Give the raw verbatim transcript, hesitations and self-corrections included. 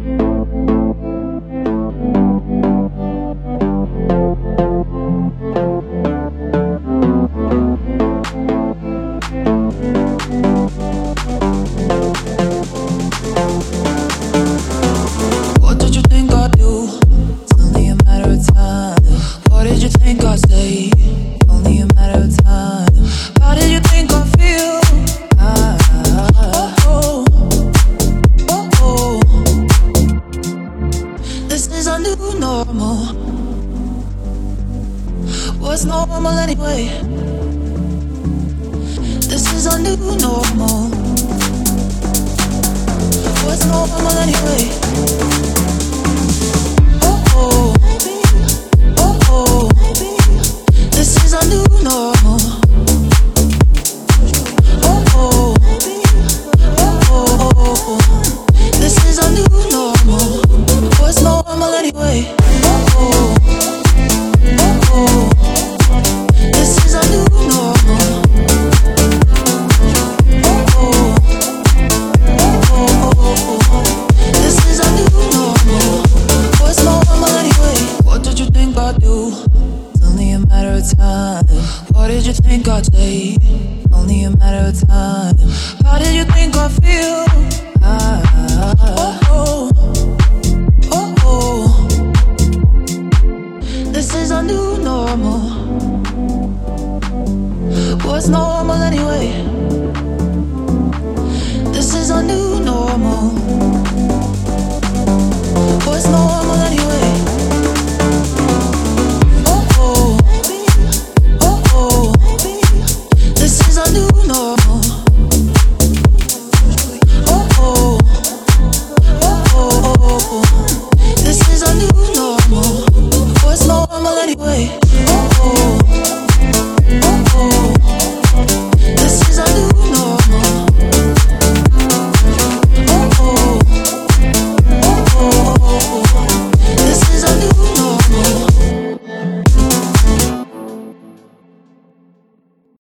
What did you think I'd do? It's only a matter of time. What did you think I'd say? Only a matter of time. How did you think I'd feel? Ah, oh, oh, oh, oh. This is our new normal. What's normal anyway? This is our new normal. What's normal anyway?